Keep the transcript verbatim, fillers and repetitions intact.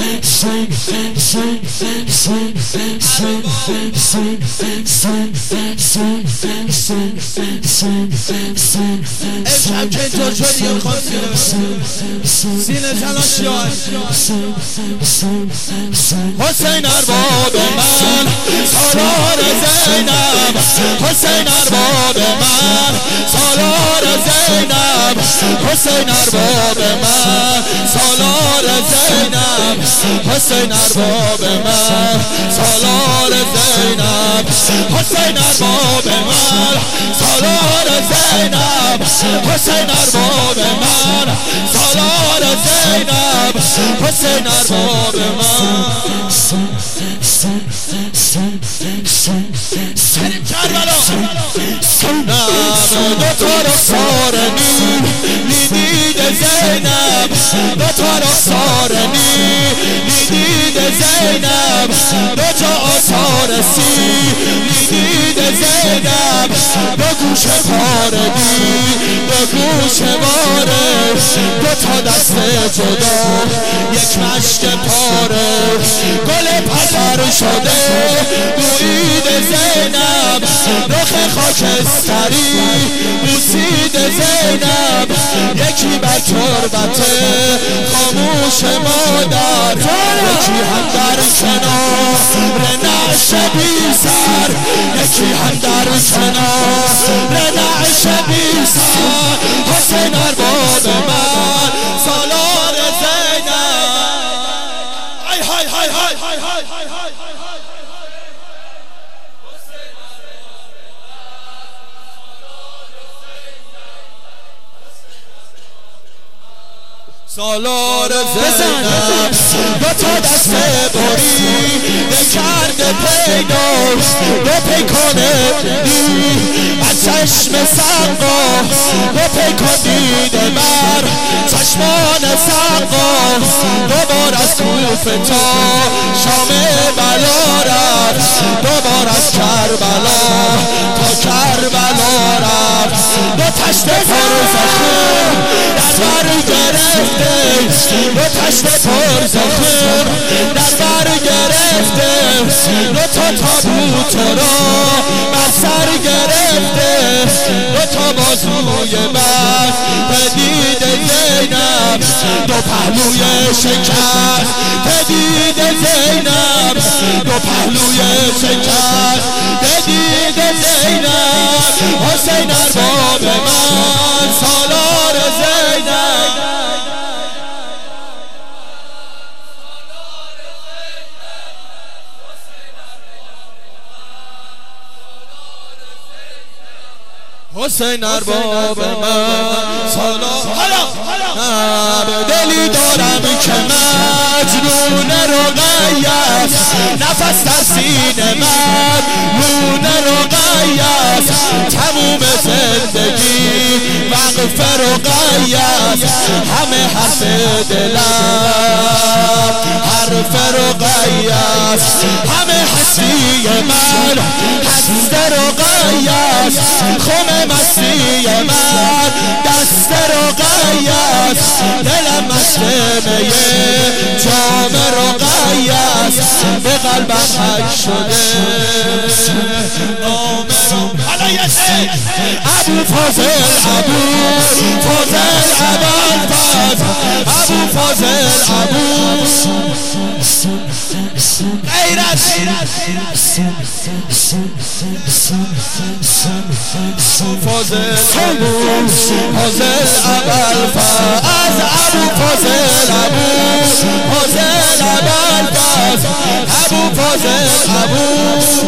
امشب که اینطور شدی یه میخوام سینه سینه تلاش شد حسین ارباب من سالار زینب حسین ارباب من سالار زینب حسین ارباب من سالار زینب حسین ارباب من سالار زینب حسین ارباب من سالار زینب حسین ارباب من سالار زینب حسین ارباب من بریم کربلا دو تا رخسار نی دید زینب دو تا رخسار نی دید زینب دو تا آثار سی دید زینب دو گوش پاردی دو گوش باره دو تا دست جدا یک مشک پاره گل پسر شده دوید زینب رخ خاکستری بوسید زینب یکی بر تربت خاموش مادر یکی هم در کنار نعش بی سر یکی هم در کنار نعش بی سر حسین ارباب من سالار زینب های های های های های های های سالار زینب دو تا دست بری بکرده پیداست دو پیکانه دی از چشم سقا دو پیکان دیده بر چشمان سقا دوبار از کوفه تا شام بلا رفت دوبار از کربلا تا کربلا رفت دو تشت پر زخم در بر گرفته دو تشت پر زخم در بر گرفته دو تا تابوت را بر سر گرفته دو تا بازوی بر بدید زینب دو پهلوی شکست بدید زینب دو پهلوی شکست بدید زینب حسین ارباب من سالار زینب حسین ارباب من سالار دلی دارم که مجنون رقیه نفس در سینه من نون رقیه تموم زندگی وقف رقیه همه حرف دلم حرف رقیه همه هستی من هست رقیه خم مستی من دست رقیه دلم مسلمه جام رقیه به قلبم حک شده نام ابو فاضل ابو فاضل ابو ابو فاضل ابو غیرت فاضل ابو فاضل ابو از ابو فاضل ابو فاضل ابو ابو فاضل ابو